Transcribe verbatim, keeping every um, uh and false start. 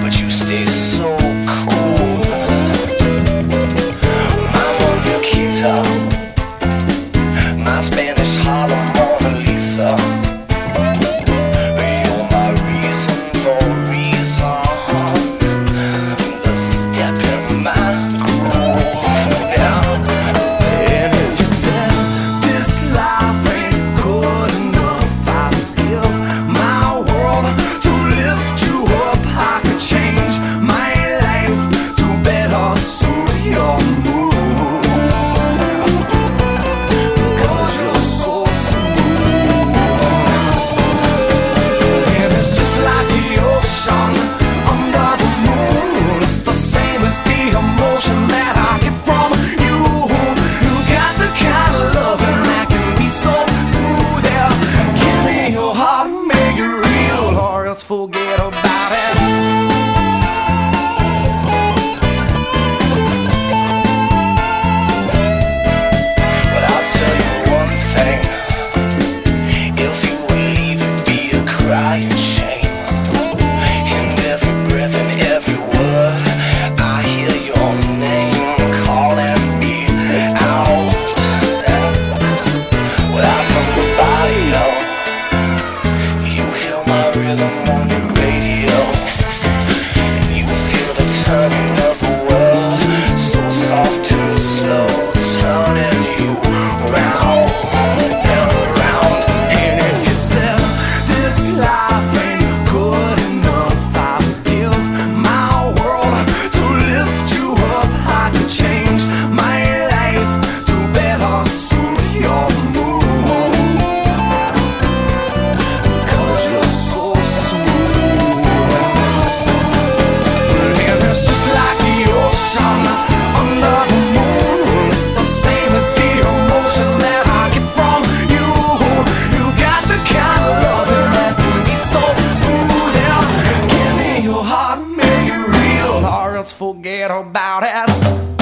but you stay so cool. My Moniquita, my Spanish Harlem Mona Lisa. You're my reason for reason, the step in my groove. Yeah. And if you said this life ain't good enough, I would give my world to lift you up. I could change my life to better suit your mood, because you're so smooth. And it's just like the ocean under the moon. It's the same as the emotion that I get from you. You got the kind of loving that can be so smooth. Yeah, give me your heart, make it real, or else forget about it. But I'll tell you one thing, if you would leave it be a crying shame. In every breath and every word, I hear your name calling me out. Without from the body, you hear my rhythm on your radio, and you feel the turning of the world, so soft and slow, turning you round and round. And if you said this life ain't good enough, I would give my world to lift you up. I could change my life to better suit your mood, because you're so smooth. And it's just like the ocean under the moon. It's the same as the emotion that I get from you. You got the kind of loving that can be so smooth. Yeah, give me your heart, make it real, or else forget about it.